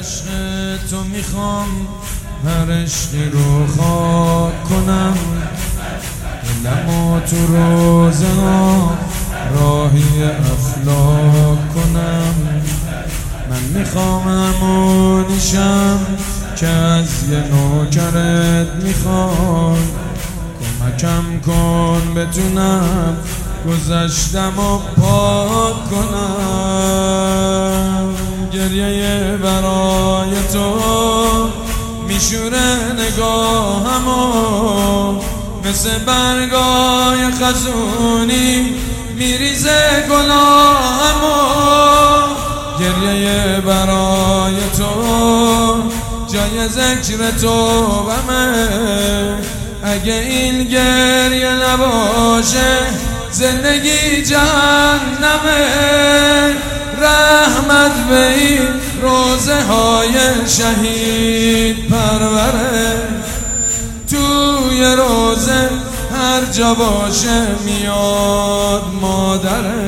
عشق تو میخوام هر عشقی رو خاک کنم، دلمو تو روزه ها راهی افلاک کنم. من میخوام همونیشم که از یه نوکرت میخوای، کمکم کن بتونم گذشتم و پاک کنم. گریه برای تو میشوره نگاهمو، مثل برگای خزونی میریزه گناهمو. گریه برای تو جای ذکر توبمه، اگه این گریه نباشه زندگی جهنمه. رحمت به این روزه های شهید پروره، توی روزه هر جا باشه میاد مادره.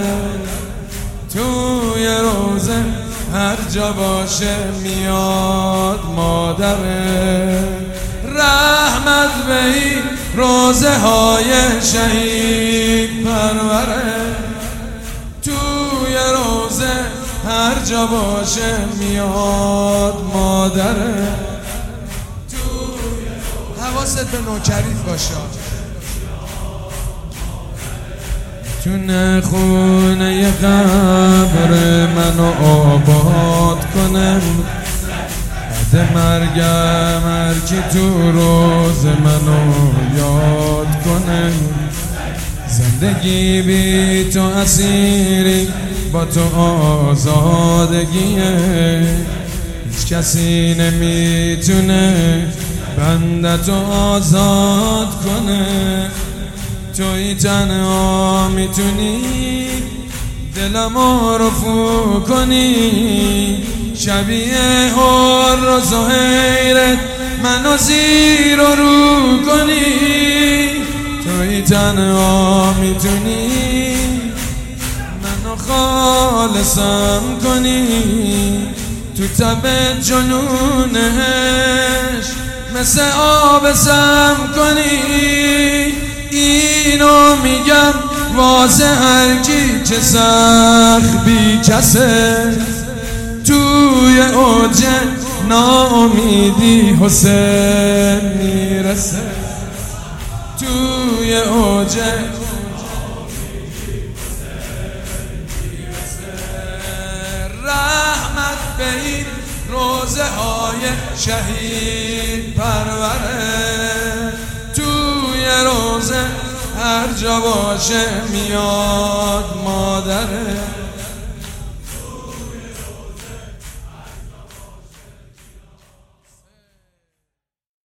توی روزه هر جا باشه میاد مادره. رحمت به این روزه های شهید پروره، توی روزه هر جا باشه میاد مادره. حواست به نوکریت باشه. تونه خونه قبر منو آباد کنم، بعد مرگم هرکی تو روز منو یاد کنم. زندگی بی تو اسیری، با تو آزادگیه. هیچ کسی نمیتونه بندتو آزاد کنه. توی تنها میتونی دلمو رفو کنی، شبیه حر و زهیرت منو زیر و رو کنی. توی تنها میتونی منو خالصم کنی، تو تب جنونش مثل آب سم کنی. اینو میگم واسه هر کی که سخت بی کسه، توی اوج ناامیدی حسین میرسه. توی اوج رحمت به این روزه های شهید پروره، توی روزه هر جا باشه میاد مادره.